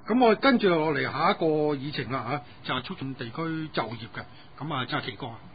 咁我跟住落嚟下一個議程啦就係促進地區就業嘅。咁啊，真係奇哥啊，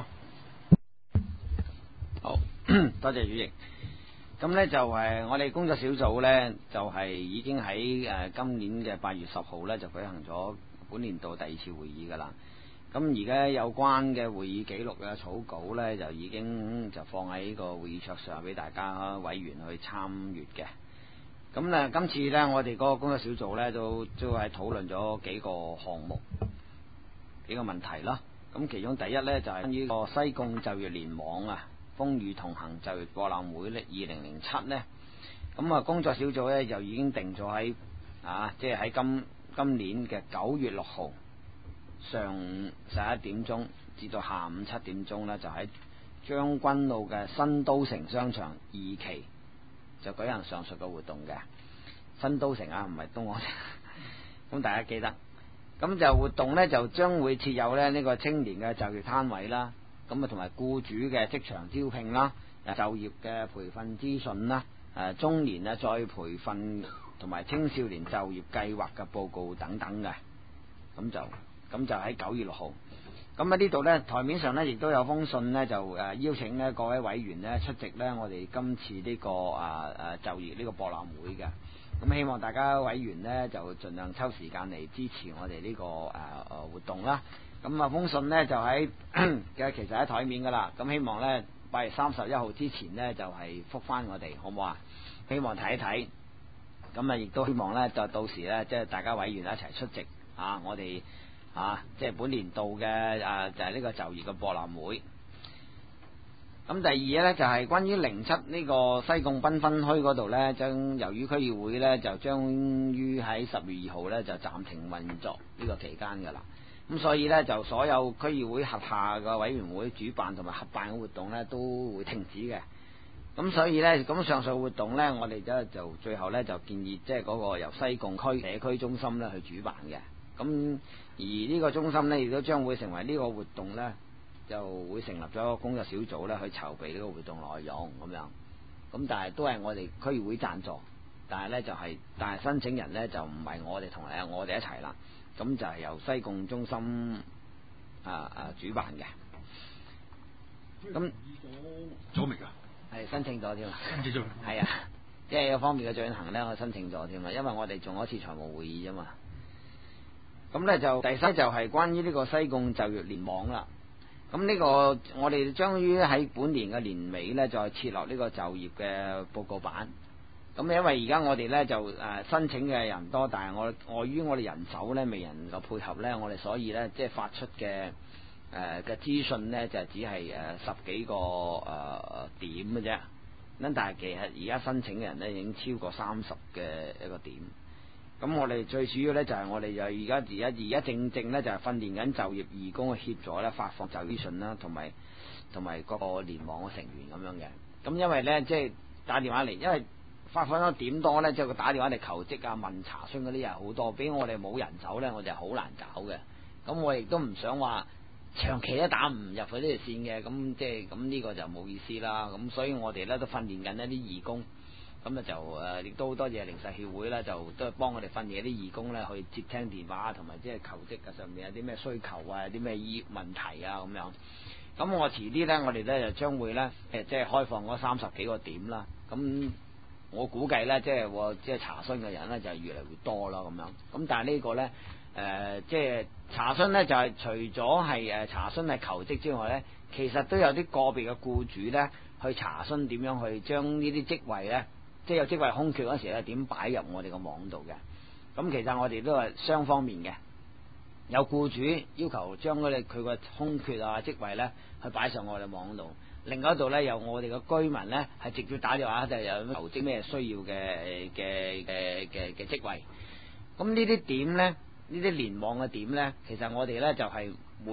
好，多謝主席。咁呢就我哋工作小組呢，就已經喺今年嘅8月10號呢，就舉行咗本年度第2次會議㗎啦。咁而家有關嘅會議記錄嘅草稿呢，就已經就放喺個會議桌上俾大家委員去參閱嘅。咁呢，今次呢，我哋嗰個工作小組呢，都係討論咗幾個項目、幾個問題啦。咁其中第一呢，就係關於個西貢就業聯網風雨同行就業博覽會呢2007呢。咁工作小組呢，就已經定咗喺即係喺今年嘅9月6號上午11點鐘至到下午7點鐘呢，就喺將軍澳嘅新都城商場2期就舉行上述嘅活動嘅。新都城唔係東岸城，咁大家記得。咁就活動呢，就將會設有呢個青年嘅就業攤位啦，咁同埋僱主嘅職場招聘啦，就業嘅培訓資訊啦，中年再培訓同埋青少年就業計劃嘅報告等等嘅。咁就喺9月6號。咁喺呢度呢，台面上呢，亦都有封信呢，就邀請呢各位委員呢出席呢我哋今次呢個就業呢個博覽會嘅。咁希望大家委員呢，就盡量抽時間嚟支持我哋呢個活動啦。咁封信呢，就喺其實喺台面噶啦。咁希望呢8月31號之前呢，就係覆翻我哋，好唔好啊？希望睇一睇。咁亦都希望呢，就到時呢，即係大家委員一齊出席我哋即係本年度嘅就係呢個就業嘅博覽會。咁第二呢，就係關於07呢個西貢繽紛墟嗰度呢，由於區議會呢，就將於喺10月2號呢，就暫停運作呢個期間噶啦。咁所以呢，就所有區議會轄下嘅委員會主辦同埋合辦嘅活動呢，都會停止嘅。咁所以呢，咁上述活動呢，我哋就最後呢，就建議即係嗰個由西貢區社區中心呢去主辦嘅。咁而呢個中心呢，亦都將會成為呢個活動呢，就會成立咗一個工作小組咧，去籌備呢個活動內容咁樣。咁但係都係我哋區議會贊助，但係申請人呢，就唔係我哋同我哋一齊啦。咁就係由西貢中心主辦嘅。咁咗未㗎？ 係申請咗添啊！ 申請咗係啊，即係有方面嘅進行呢，我申請咗添啊，因為我哋做咗一次財務會議啫嘛。咁呢，就第三就係關於呢個西貢就業聯網啦。咁呢個我哋將於喺本年嘅年尾呢，再設立呢個就業嘅報告版。咁因為而家我哋呢，就申請嘅人多，但係礙於我哋人手呢，未能夠配合呢，我哋所以呢，即係發出嘅資訊呢，就只係10幾個點嘅啫。咁但係其實而家申請嘅人呢，已經超過30嘅一個點。咁我哋最主要呢，就係我哋就而家正呢，就係訓練緊就業義工去協助呢發放就業資訊啦，同埋嗰個聯網嘅成員咁樣嘅。咁因為呢，即係打電話嚟，因為發放咗點多呢，即係佢打電話嚟求職問查詢嗰啲人好多，俾我哋冇人手呢，我哋好難搞嘅。咁我亦都唔想話長期都打唔入去呢條線嘅，咁即係咁呢個就冇意思啦。咁所以我哋呢，都訓練緊一啲義工。咁就亦都好多謝零售協會啦，就都係幫我哋訓練啲義工咧，去接聽電話同埋即係求職嘅上面有啲咩需求有啲咩問題咁樣。咁我遲啲呢，我哋呢就將會呢，即係開放嗰30幾個點啦。咁我估計呢，即係查詢嘅人呢，就越嚟越多啦咁樣。咁但係呢個呢，即係查詢呢，就係除咗係查詢係求職之外呢，其實都有啲個別嘅僱主呢，去查詢點樣去將呢啲職位呢。即係有職位空缺嗰時咧，點擺入我哋個網度嘅？咁其實我哋都係雙方面嘅，有僱主要求將佢個空缺職位咧，去擺上我哋網度；另外一度咧，由我哋嘅居民咧，係直接打電話就有求職咩需要嘅職位。咁呢啲點咧，呢啲聯網嘅點咧，其實我哋咧就係每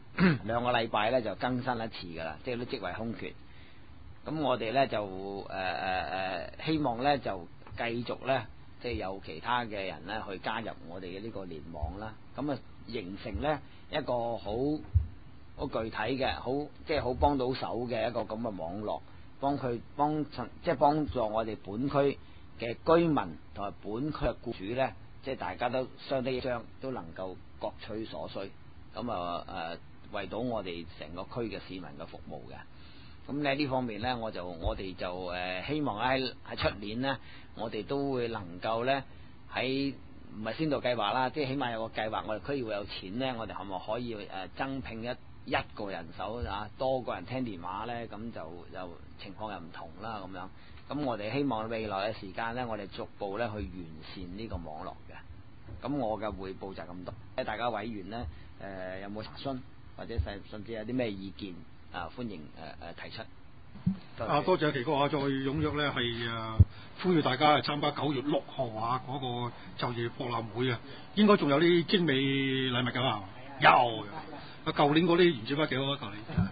2個禮拜咧就更新一次噶啦，即係啲職位空缺。咁我哋咧就希望咧就繼續咧，即係有其他嘅人咧去加入我哋嘅呢個聯網啦。咁形成咧一個好具體嘅，即係好幫到手嘅一個咁嘅網絡，幫助我哋本區嘅居民同埋本區嘅僱主咧， 即係大家都相得益彰，都能夠各取所需，咁為到我哋成個區嘅市民嘅服務嘅。咁咧呢方面咧，我哋就希望喺出年咧，我哋都會能夠咧喺唔係先導計劃啦，即係起碼有個計劃，我哋區議會有錢咧，我哋係咪可以增聘一個人手啊，多個人聽電話咧，咁就情況又唔同啦咁樣。咁我哋希望未來嘅時間咧，我哋逐步咧去完善呢個網絡嘅。咁我嘅彙報就係咁多。大家委員咧有冇查詢或者甚至有啲咩意見歡迎提出。 多謝奇哥再踴躍咧係呼籲大家參加9月6號嗰個就業博覽會啊，應該仲有啲精美禮物㗎嘛？有。舊年嗰啲唔知乜幾好啊！舊年。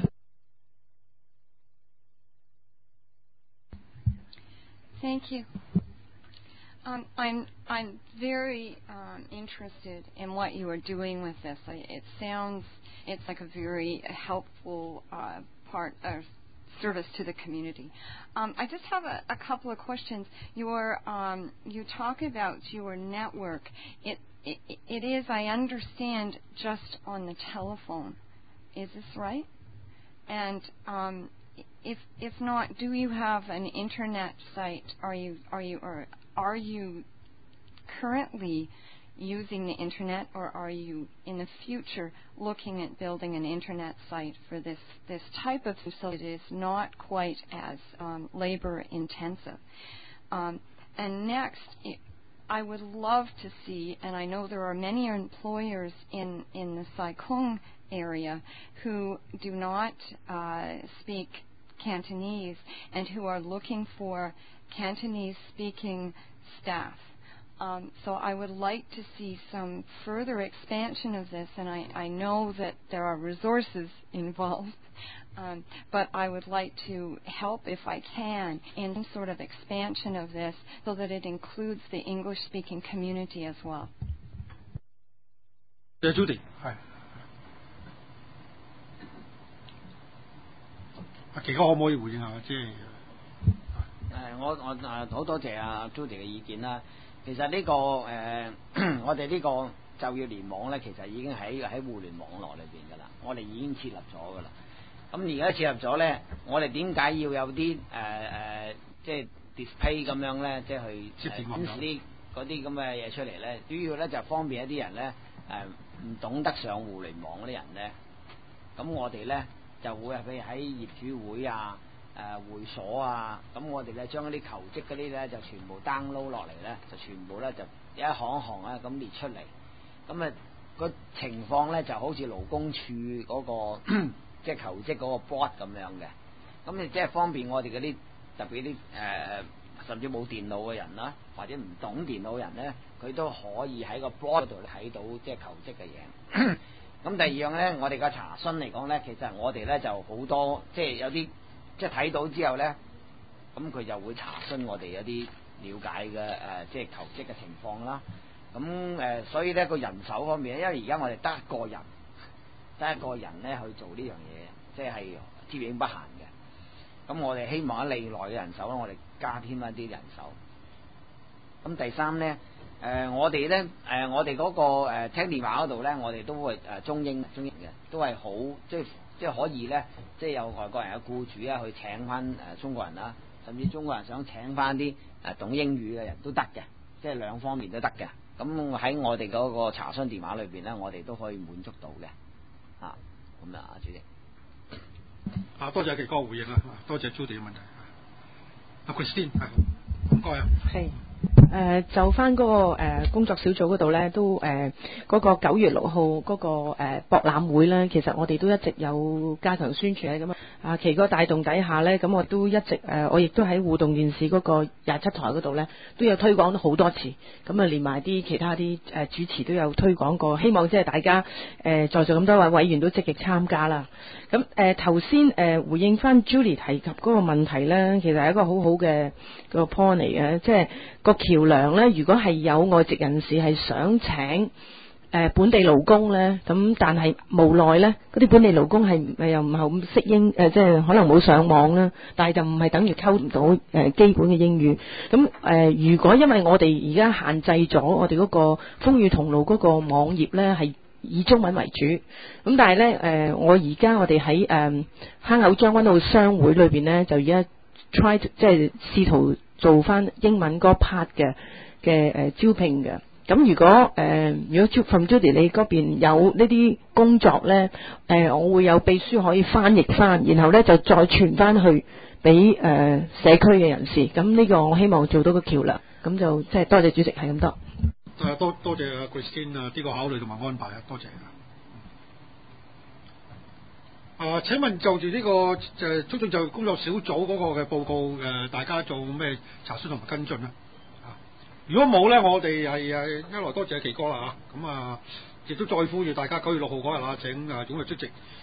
Thank you. I'm very interested in what you are doing with this. It's like a very helpful part of service to the community. I just have a couple of questions. You talk about your network. It is, I understand, just on the telephone. Is this right? And if not, do you have an internet site? Are you currently using the internet, or are you in the future looking at building an internet site for this type of facility that is not quite as labor intensive? And next, I would love to see, and I know there are many employers in the Sai Kung area who do not speak Cantonese and who are looking for Cantonese-speaking staff. So I would like to see some further expansion of this, and I know that there are resources involved, but I would like to help, if I can, in some sort of expansion of this so that it includes the English-speaking community as well. Judy, 係。奇哥可唔可以回應下？即係我好多謝阿 Judy 嘅意見啦。其實呢個我哋呢個就業聯網咧，其實已經喺互聯網絡裏邊噶啦，我哋已經設立咗噶啦。咁而家設立咗咧，我哋點解要有啲即係 display 咁樣咧，即係去顯示啲嗰啲咁嘅嘢出嚟咧？主要咧就方便一啲人咧唔懂得上互聯網嗰啲人咧，咁我哋咧就會譬如喺業主會會所咁我哋咧將啲求職嗰啲咧就全部 download 落嚟咧，就全部咧就一行一行咁列出嚟。咁個情況咧就好似勞工處嗰個即係求職嗰個 board 咁樣嘅。咁你即係方便我哋嗰啲特別啲甚至冇電腦嘅人啦，或者唔懂電腦嘅人咧，佢都可以喺個 board 度睇到即係求職嘅嘢。咁第二樣咧，我哋嘅查詢嚟講咧，其實我哋咧就好多即係有啲。即係睇到之後咧，咁佢就會查詢我哋一啲了解嘅即係求職嘅情況啦。咁所以咧個人手方面，因為而家我哋得一個人咧去做呢樣嘢，即係接應不閒嘅。咁我哋希望喺未來嘅人手咧，我哋加添一啲人手。咁第三咧，我哋咧我哋嗰個聽電話嗰度咧，我哋都會中英嘅，都係好即係可以咧，即係有外國人嘅僱主去請翻中國人啦，甚至中國人想請翻啲懂英語嘅人都得嘅，即係兩方面都得嘅。咁喺我哋嗰個查詢電話裏邊咧，我哋都可以滿足到嘅。咁主席。 多謝奇哥回應啦，多謝 Judy 嘅問題。Christine 唔該啊。 係。就翻嗰個工作小組嗰度咧，都嗰個9月6號嗰個博覽會咧，其實我哋都一直有加強宣傳嘅。咁奇哥帶動底下咧，咁我都一直我亦都喺互動電視嗰個27台嗰度咧，都有推廣咗好多次。咁連埋啲其他啲主持都有推廣過，希望即係大家在座咁多位委員都積極參加啦。咁頭先回應翻 Julie 提及嗰個問題咧，其實係一個好好嘅個 point 嚟嘅，即係個橋梁咧，如果係有外籍人士係想請本地勞工咧，咁但係無奈咧，嗰啲本地勞工係又唔係咁識英即係可能冇上網啦，但係就唔係等於溝唔到基本嘅英語。咁如果因為我哋而家限制咗我哋嗰個風雨同路嗰個網頁咧係以中文為主，咁但係咧我哋喺坑口將軍澳商會裏邊咧，就而家 try 即係試圖做翻英文嗰 part 嘅招聘嘅。咁如果 from Judy 你嗰邊有呢啲工作咧，我會有秘書可以翻譯翻，然後咧就再傳翻去俾社區嘅人士。咁呢個我希望做到個橋梁。咁就即係多謝主席，係咁多。 多謝 Christine 呢個考慮同埋安排啊，多謝。請問就住呢個促進就業工作小組嗰個嘅報告，大家做咩查詢同埋跟進咧？如果冇咧，我哋係一來多謝奇哥啦嚇，咁亦都再呼籲大家9月6號嗰日請踴躍出席